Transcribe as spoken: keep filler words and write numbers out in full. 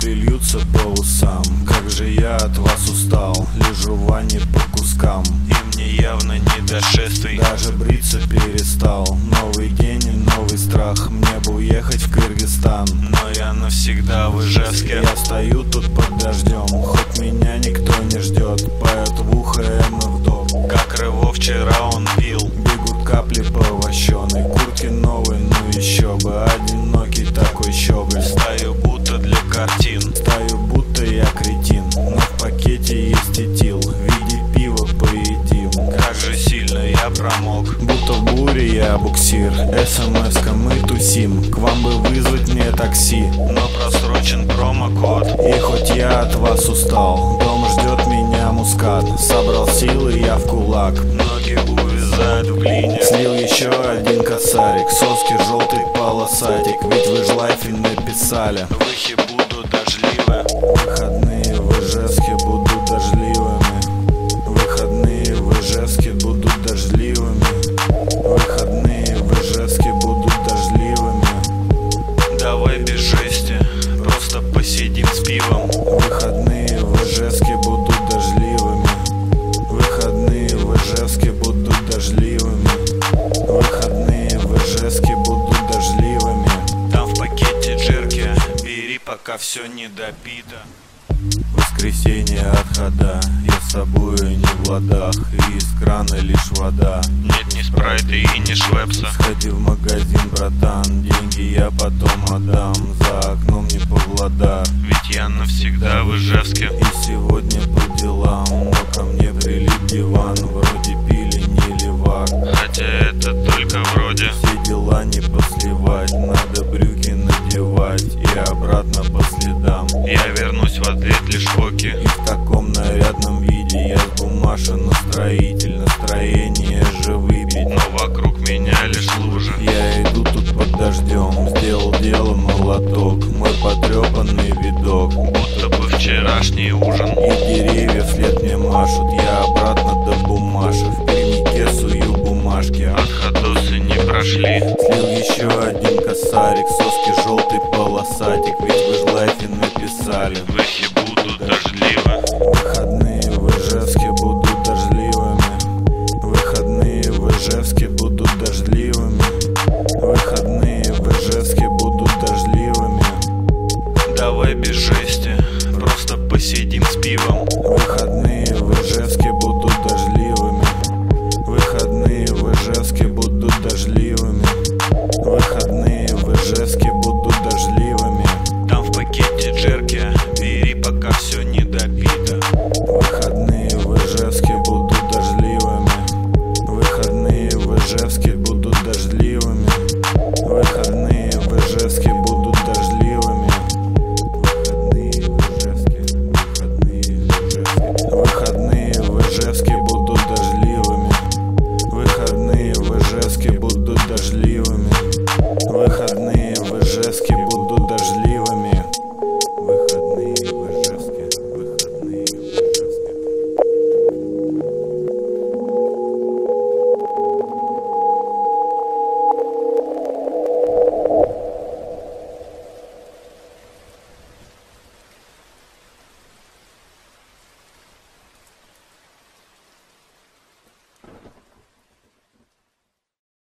Капли льются по усам. Как же я от вас устал. Лежу в ванне по кускам, и мне явно не до шествий. Даже бриться перестал. Новый день и новый страх. Мне бы уехать в Кыргызстан, но я навсегда в Ижевске. Я стою тут под дождем, хоть меня никто не ждет. Поет в ухо эм эф доп. Как рыво вчера он пил. Бегут капли по вощеной куртке новой, ну еще бы. Одинокий такой щеголь. Стою будто для картин. Стою будто я кретин. Но в пакете есть этил. В виде пива поедим. Как же сильно я промок. Будто в буре я буксир. СМС-ка мы тусим. К вам бы вызвать мне такси, но просрочен промокод. И хоть я от вас устал, дома ждет меня мускат. Собрал силы я в кулак, ноги увязают в глине. Слил еще один косарик, соски желтый полосатик. Ведь вы ж лайфе написали. Выхи будут дождливы. Выходные в Ижевске будут дождливыми. Выходные в Ижевске будут дождливыми. Выходные в Ижевске будут дождливыми. Давай без жести, просто посидим с пивом. Выходные в Ижевске будут дождливыми. Выходные в Ижевске будут дождливыми. Выходные в Ижевске будут дождливыми. Там в пакете джерки, бери, пока все не допито. Воскресенье отхода, я с собой не в ладах. И из крана лишь вода. Нет ни спрайта и ни швепса. Сходи в магазин, братан, деньги я потом отдам. За окном не Павлодар, ведь я навсегда в Ижевске. И сегодня по делам, но ко мне прилип диван. Вроде пили не левак, хотя это только вроде. Все дела не посливать, надо брюки надевать и обратно по следам. Я вернусь в ответ лишь коки. И в таком нарядном виде я с бумажен строитель. Настроение же выпить, но вокруг меня лишь лужи. Я иду тут под дождем, сделал дело молоток. Мой потрепанный видок, будто бы вчерашний ужин. И деревья вслед мне машут. Я обратно до бумажек. В переднике сую бумажки. Отходосы не прошли. Слил еще один косарик, соски желтый полосатик. Ведь вы ж лайфе написали. Выхи будут дождливы. Выходные в Ижевске будут дождливыми. Выходные в Ижевске будут дождливыми. Выходные в Ижевске будут дождливыми. Давай без жести, просто посидим с пивом.